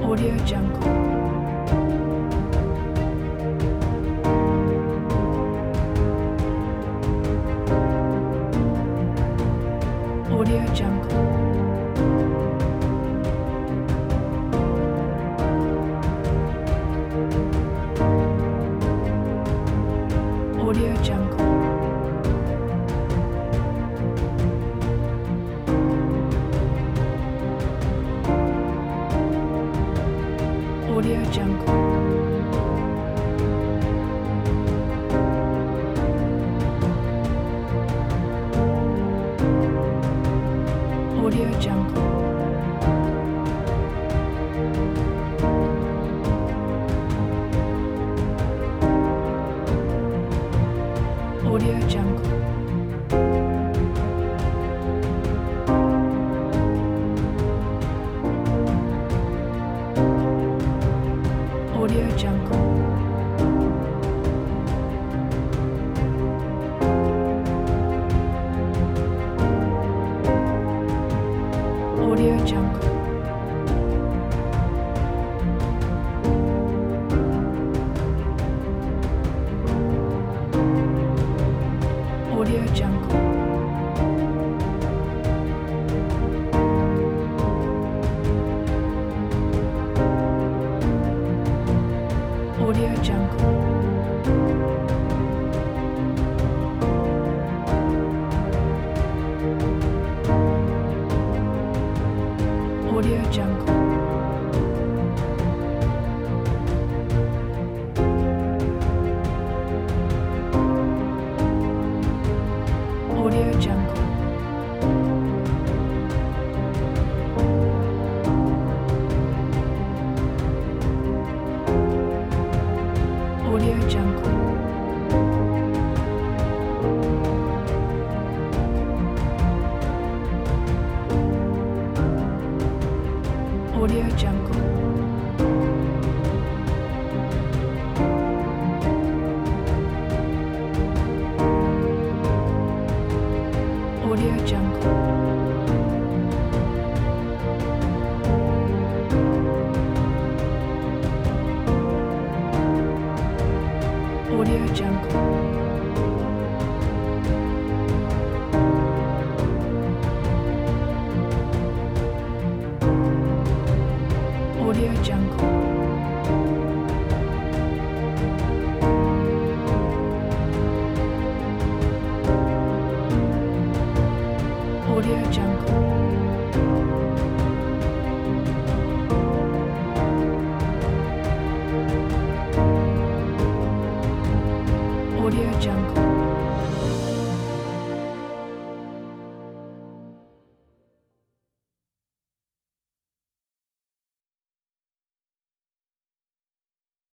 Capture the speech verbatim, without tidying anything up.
Audio Jungle. Audio Jungle. Audio Jungle. Audio Jungle. Audio Jungle. Audio Jungle. Audio Jungle. Audio Jungle. Audio Jungle. Audio Jungle. Audio Jungle. Audio Jungle. Audio Jungle. Audio Jungle. Audio Jungle. Audio Jungle. Audio Jungle. Audio Jungle. Audio Jungle.